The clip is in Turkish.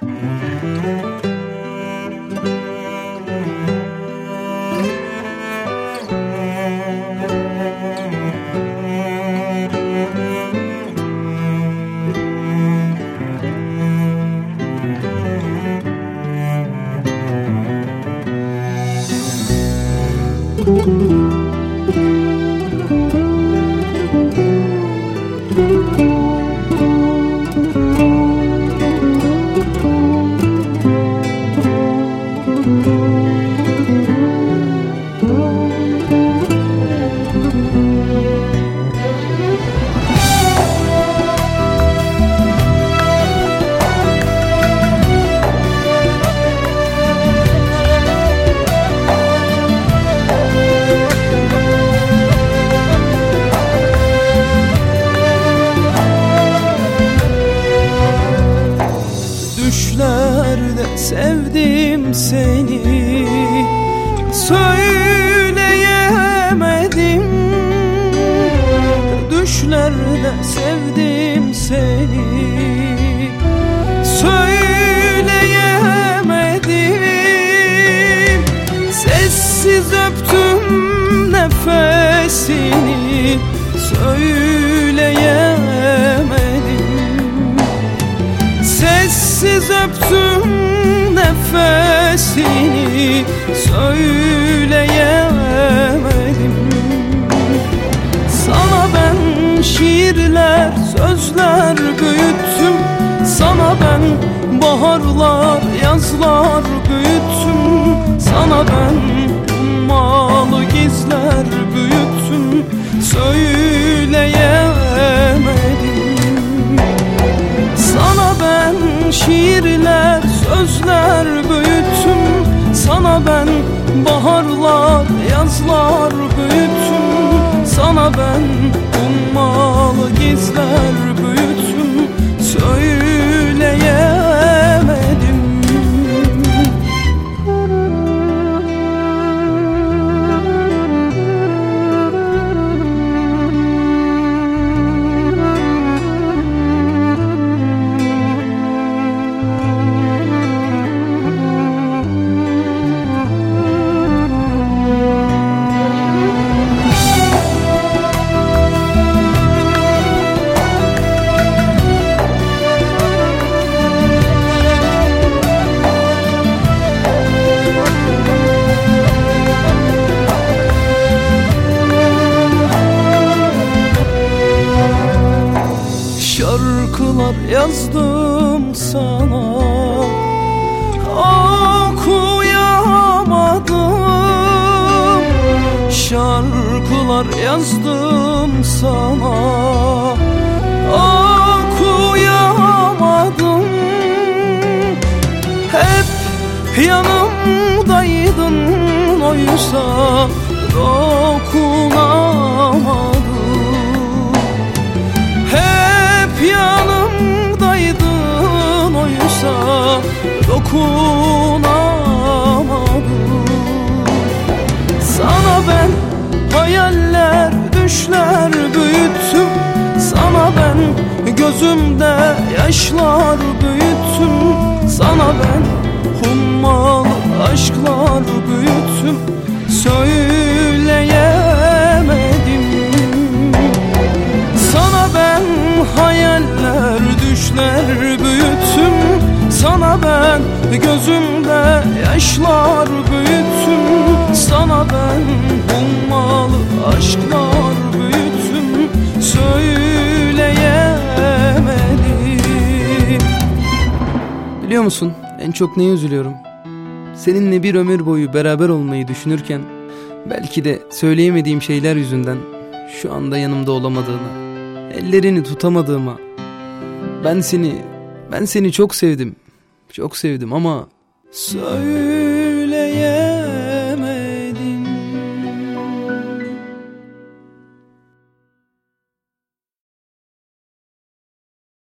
Düşlerde sevdim seni, söyleyemedim. Düşlerde sevdim seni, söyleyemedim. Sessiz öptüm nefesini, söyleyemedim. Sessiz öptüm nefesini, söyleyemedim. Sana ben şiirler, sözler büyüttüm. Sana ben baharlar, yazlar büyüttüm. Sana ben ummalı gizler büyüttüm. Söyleyemedim. Sana ben şiirler, sözler büyüttüm. Sana ben baharlar, yazlar büyüttüm. Sana ben ummalı gizler büyüttüm. Söyleyemedim. Şarkılar yazdım sana, okuyamadım. Şarkılar yazdım sana, okuyamadım. Hep yanımdaydın oysa dokunamadım. Yanımdaydın oysa dokunamadım. Sana ben hayaller, düşler büyüttüm. Sana ben gözümde yaşlar büyüttüm. Sana ben hummalı aşklar büyüttüm. Söyleyemedim. Sana ben hayaller, düşler büyüttüm. Sana ben gözümde yaşlar büyüttüm. Sana ben ummalı aşklar büyüttüm. Söyleyemedim. Biliyor musun en çok neye üzülüyorum? Seninle bir ömür boyu beraber olmayı düşünürken belki de söyleyemediğim şeyler yüzünden şu anda yanımda olamadığına, ellerini tutamadığıma. Ben seni çok sevdim. Çok sevdim ama söyleyemem.